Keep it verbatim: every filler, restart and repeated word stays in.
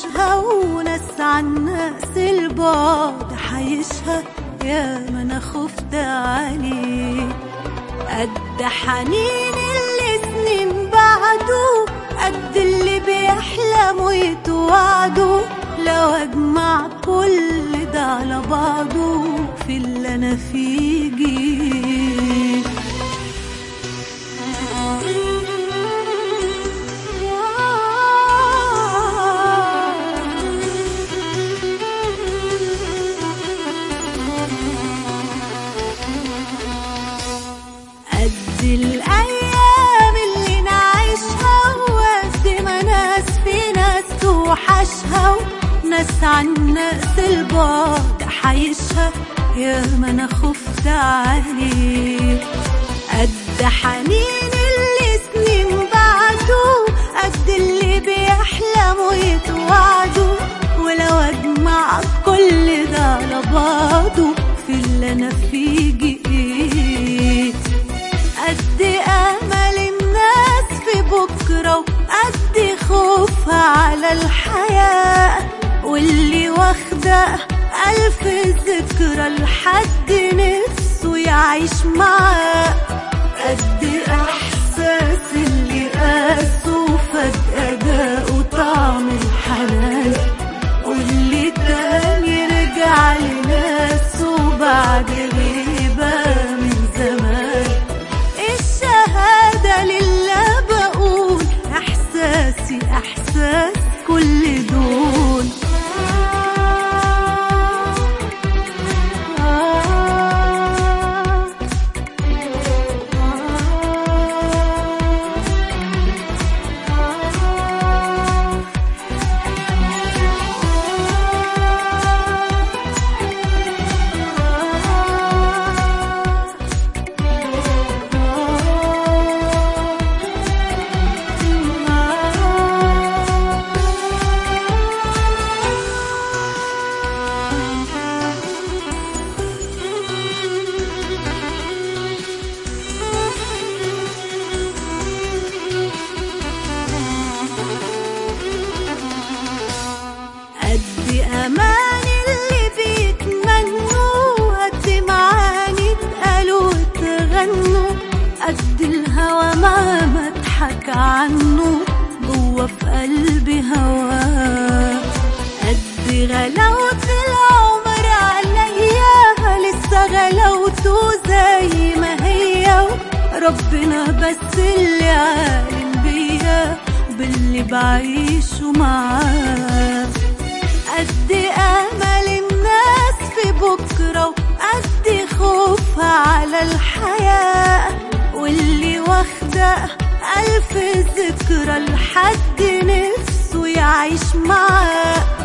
عايشها وناس عن ناس البعد حيشها، يا ما انا خفت عليه. قد حنين اللي سنين بعده، قد اللي بيحلموا يتوعدوا، لو اجمع كل ده على بعضه في اللي انا فيه جيه. قد الأيام اللي نعيشها، وقد ما ناس في ناس توحشها، وناس عن ناس البعد حيشها، يا ما أنا خفت عليه. قد حنين اللي سنين بعده، قد اللي بيحلموا يتوعدوا، ولو أجمع كل ده على بعضه في اللي أنا فيه جئت. قد أمل الناس في بكرة، وقد خوفها على الحياة، واللي واخدة ألف ذكرى لحد نفسه يعيش معاه. قد إحساس اللي قاسه فجأة جاءه طعم الحنان، واللي تاني رجع لناسه بعد غيبة من زمان. الشهادة لله بقول، إحساسي إحساس كل دول. قد أمان اللي بيتمنوا، قد معاني اتقالوا واتغنوا، قد الهوى مهما اضحك عنه جوا في قلبي هواه. قد غلاوة العمر عليا لسه غلاوته زي ما هي، ربنا بس اللي عالم بيا باللي بعيشه معاه. قد أمل الناس في بكرة، وقد خوفها على الحياة، واللي واخدة ألف ذكرى لحد نفسه يعيش معاه.